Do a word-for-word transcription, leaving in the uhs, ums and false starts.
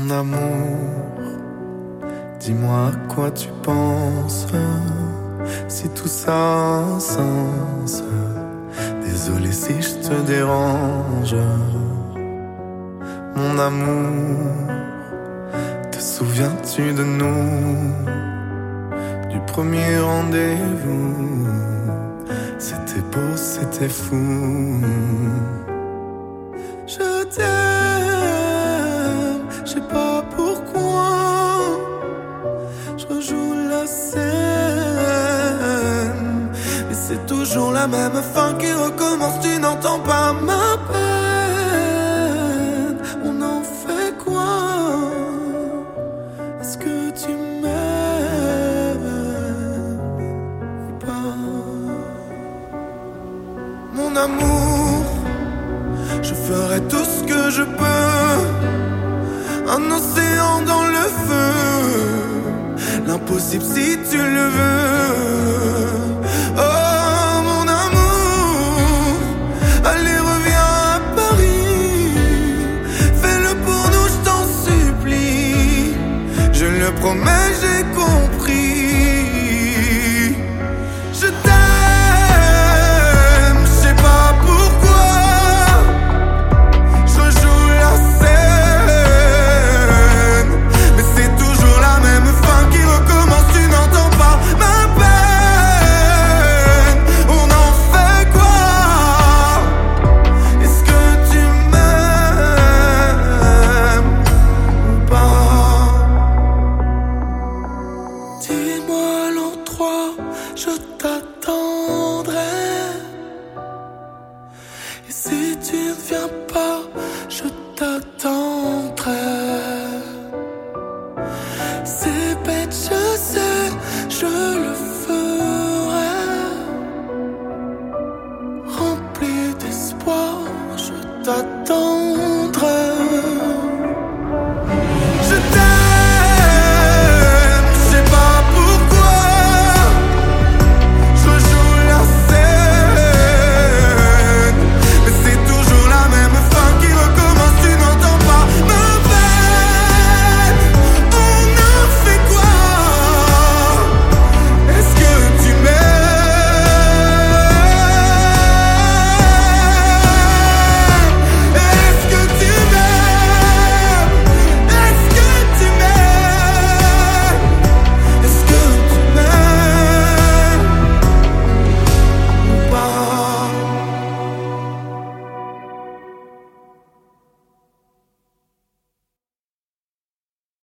Mon amour, dis-moi à quoi tu penses, si tout ça a un sens. Désolé si je te dérange. Mon amour, te souviens-tu de nous, du premier rendez-vous? C'était beau, c'était fou. Je t'aime, je sais pas pourquoi. Je rejoue la scène, mais c'est toujours la même fin qui recommence. Tu n'entends pas ma peine. On en fait quoi? Est-ce que tu m'aimes ou pas? Mon amour, je ferai tout ce que je peux. Un océan dans le feu, l'impossible si tu le veux. Oh mon amour, allez reviens à Paris. Fais-le pour nous, je t'en supplie. Je le promets.